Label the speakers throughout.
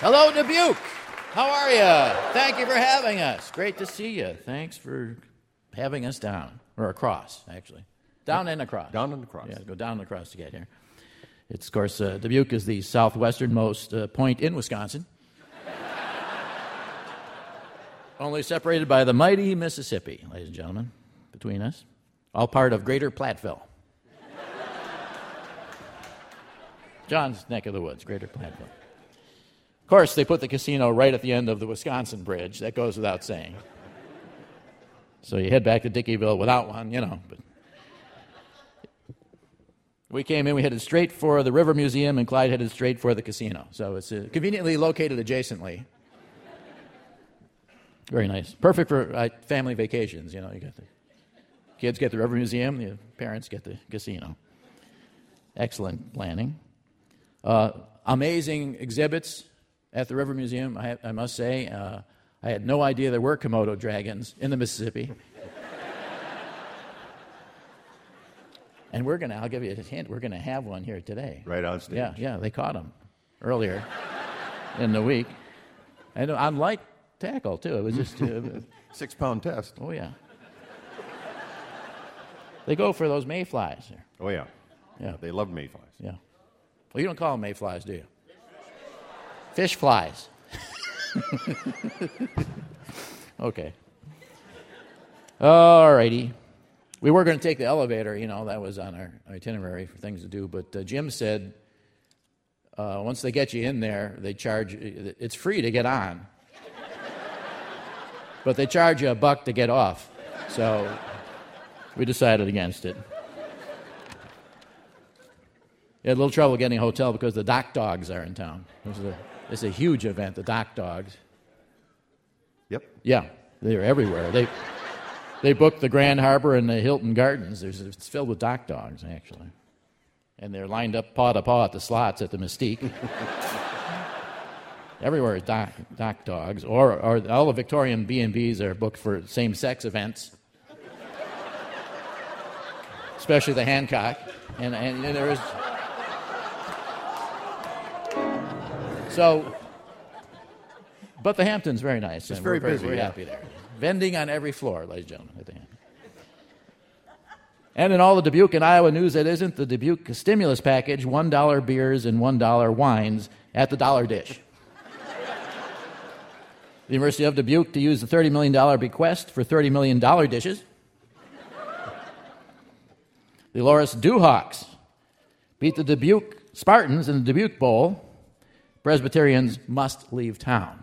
Speaker 1: Hello, Dubuque. How are you? Thank you for having us. Great to see you. Thanks for having us down, or across, actually. Down and across.
Speaker 2: Down and across.
Speaker 1: Yeah, go down and across to get here. It's, of course, Dubuque is the southwesternmost point in Wisconsin. Only separated by the mighty Mississippi, ladies and gentlemen, between us. All part of Greater Platteville. John's neck of the woods, Greater Platteville. Of course, they put the casino right at the end of the Wisconsin Bridge. That goes without saying. So you head back to Dickeyville without one, but we came in, we headed straight for the River Museum, and Clyde headed straight for the casino. So it's conveniently located adjacently. Very nice. Perfect for family vacations, You got the kids get the River Museum, the parents get the casino. Excellent planning. Amazing exhibits at the River Museum, I must say. I had no idea there were Komodo dragons in the Mississippi. And I'll give you a hint, we're going to have one here today.
Speaker 2: Right on stage.
Speaker 1: Yeah, they caught them earlier in the week. And on light tackle, too. It was just...
Speaker 2: 6-pound test.
Speaker 1: Oh, yeah. They go for those mayflies.
Speaker 2: Oh, yeah.
Speaker 1: Yeah.
Speaker 2: They love mayflies.
Speaker 1: Yeah. Well, you don't call them mayflies, do you? Fish flies. Okay. All righty. We were going to take the elevator, that was on our itinerary for things to do, but Jim said once they get you in there, they charge, it's free to get on, but they charge you $1 to get off, so we decided against it. We had a little trouble getting a hotel because the Dock Dogs are in town. It's a huge event, the Dock Dogs.
Speaker 2: Yep.
Speaker 1: Yeah, they're everywhere. They booked the Grand Harbor and the Hilton Gardens. It's filled with Dock Dogs, actually. And they're lined up paw to paw at the slots at the Mystique. Everywhere is Dock Dogs. Or all the Victorian B&Bs are booked for same-sex events. Especially the Hancock. And there is... So, but the Hampton's very nice.
Speaker 2: It's very busy.
Speaker 1: We're happy there. Vending on every floor, ladies and gentlemen, at the Hampton. And in all the Dubuque and Iowa news that isn't the Dubuque stimulus package, $1 beers and $1 wines at the dollar dish. The University of Dubuque to use the $30 million bequest for $30 million dishes. The Loras Dewhawks beat the Dubuque Spartans in the Dubuque Bowl. Presbyterians must leave town.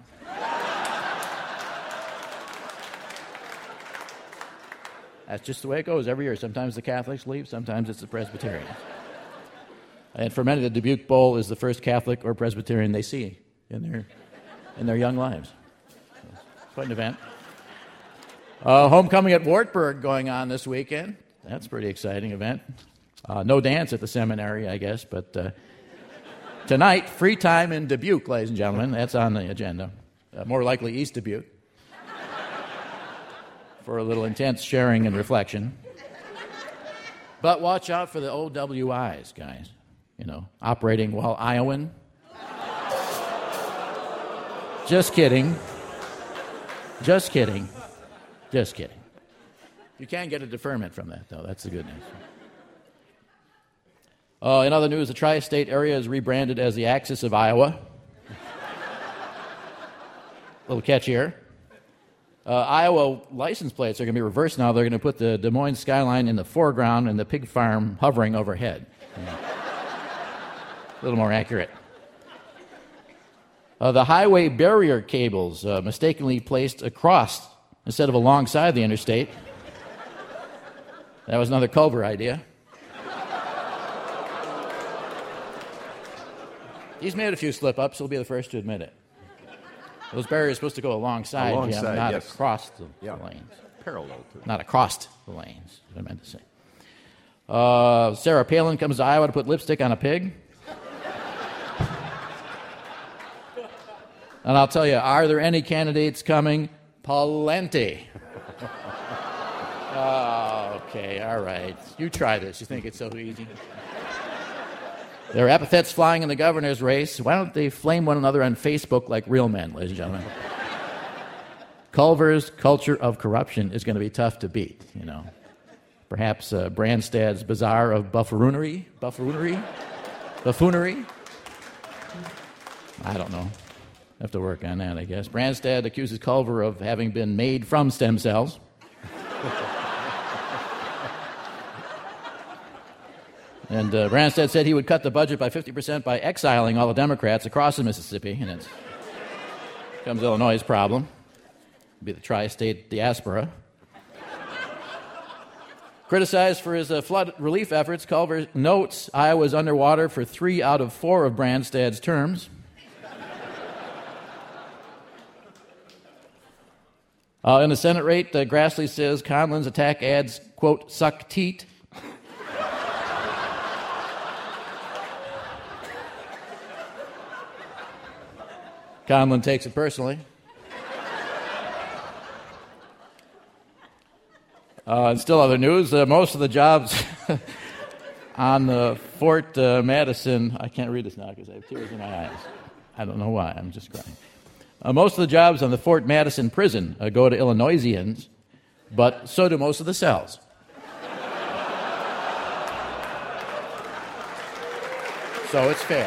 Speaker 1: That's just the way it goes every year. Sometimes the Catholics leave, sometimes it's the Presbyterians. And for many, the Dubuque Bowl is the first Catholic or Presbyterian they see in their young lives. So it's quite an event. Homecoming at Wartburg going on this weekend. That's a pretty exciting event. No dance at the seminary, I guess, but tonight, free time in Dubuque, ladies and gentlemen. That's on the agenda. More likely East Dubuque. For a little intense sharing and reflection. But watch out for the OWIs, guys. Operating while Iowan. Just kidding. Just kidding. Just kidding. You can get a deferment from that, though. That's the good news. In other news, the tri-state area is rebranded as the Axis of Iowa. A little catchier. Iowa license plates are going to be reversed now. They're going to put the Des Moines skyline in the foreground and the pig farm hovering overhead. A little more accurate. The highway barrier cables mistakenly placed across instead of alongside the interstate. That was another Culver idea. He's made a few slip-ups. He'll be the first to admit it. Those barriers are supposed to go alongside Jim, not
Speaker 2: yes.
Speaker 1: across the lanes.
Speaker 2: Parallel to it.
Speaker 1: Not across the lanes, is what I meant to say. Sarah Palin comes to Iowa to put lipstick on a pig. And I'll tell you, are there any candidates coming? Plenty. Okay, all right. You try this. You think it's so easy? There are epithets flying in the governor's race. Why don't they flame one another on Facebook like real men, ladies and gentlemen? Culver's culture of corruption is going to be tough to beat, you know. Perhaps Branstad's bazaar of buffoonery? I don't know. Have to work on that, I guess. Branstad accuses Culver of having been made from stem cells. And Branstad said he would cut the budget by 50% by exiling all the Democrats across the Mississippi. And it becomes Illinois' problem. It'll be the tri-state diaspora. Criticized for his flood relief efforts, Culver notes Iowa's underwater for 3 out of 4 of Branstad's terms. In the Senate rate, Grassley says Conlon's attack ads, quote, suck teat. Conlon takes it personally. And still other news, most of the jobs on Fort Madison, I can't read this now because I have tears in my eyes. I don't know why, I'm just crying. Most of the jobs on the Fort Madison prison go to Illinoisians, but so do most of the cells. So it's fair.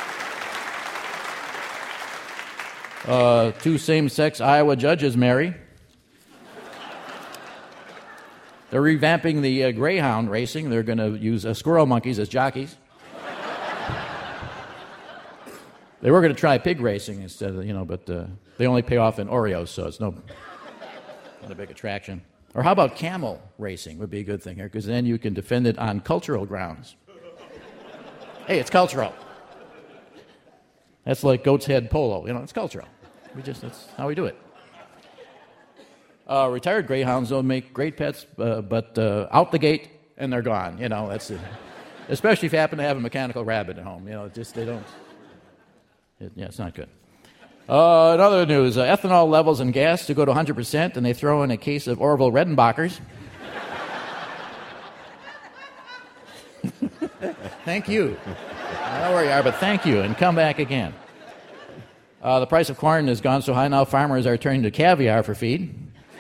Speaker 1: 2 same-sex Iowa judges marry. They're revamping the greyhound racing. They're going to use squirrel monkeys as jockeys. They were going to try pig racing instead of, but they only pay off in Oreos, so it's not a big attraction. Or how about camel racing would be a good thing here, because then you can defend it on cultural grounds. Hey, it's cultural. That's like goat's head polo. It's cultural. That's how we do it. Retired greyhounds don't make great pets, but out the gate and they're gone. That's it. Especially if you happen to have a mechanical rabbit at home. They don't. It's not good. In other news, ethanol levels in gas to go to 100%, and they throw in a case of Orville Redenbachers. Thank you. I know where you are, but thank you, and come back again. The price of corn has gone so high now farmers are turning to caviar for feed.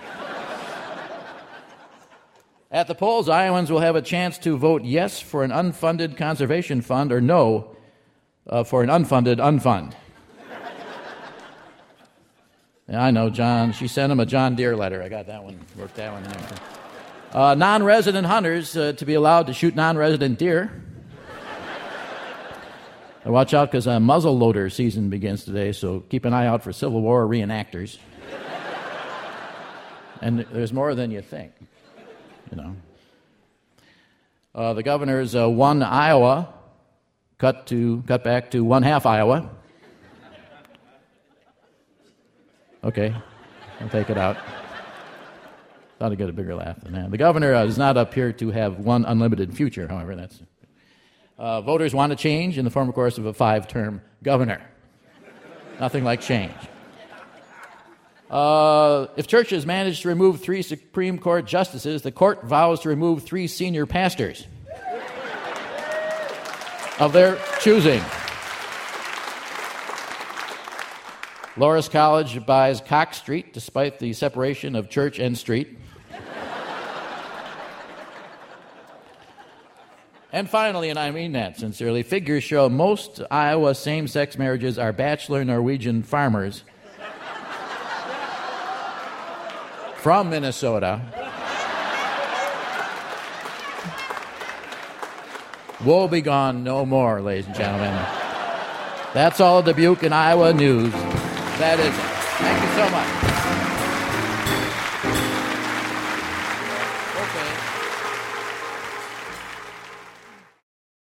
Speaker 1: At the polls, Iowans will have a chance to vote yes for an unfunded conservation fund or no for an unfunded unfund. Yeah, I know, John. She sent him a John Deere letter. I got that one. Worked that one in. Non-resident hunters to be allowed to shoot non-resident deer. Watch out because muzzle loader season begins today, so keep an eye out for Civil War reenactors. And there's more than you think, The governor's won Iowa, cut back to 1/2 Iowa. Okay, I'll take it out. Thought I'd get a bigger laugh than that. The governor does not appear to have one unlimited future, however. That's voters want to change in the form, of course, of a 5-term governor. Nothing like change. If churches manage to remove 3 Supreme Court justices, the court vows to remove 3 senior pastors of their choosing. Loras College buys Cox Street despite the separation of church and street. And finally, and I mean that sincerely, figures show most Iowa same-sex marriages are bachelor Norwegian farmers from Minnesota. Woe be gone no more, ladies and gentlemen. That's all the Dubuque and Iowa news. That is it. Thank you so much.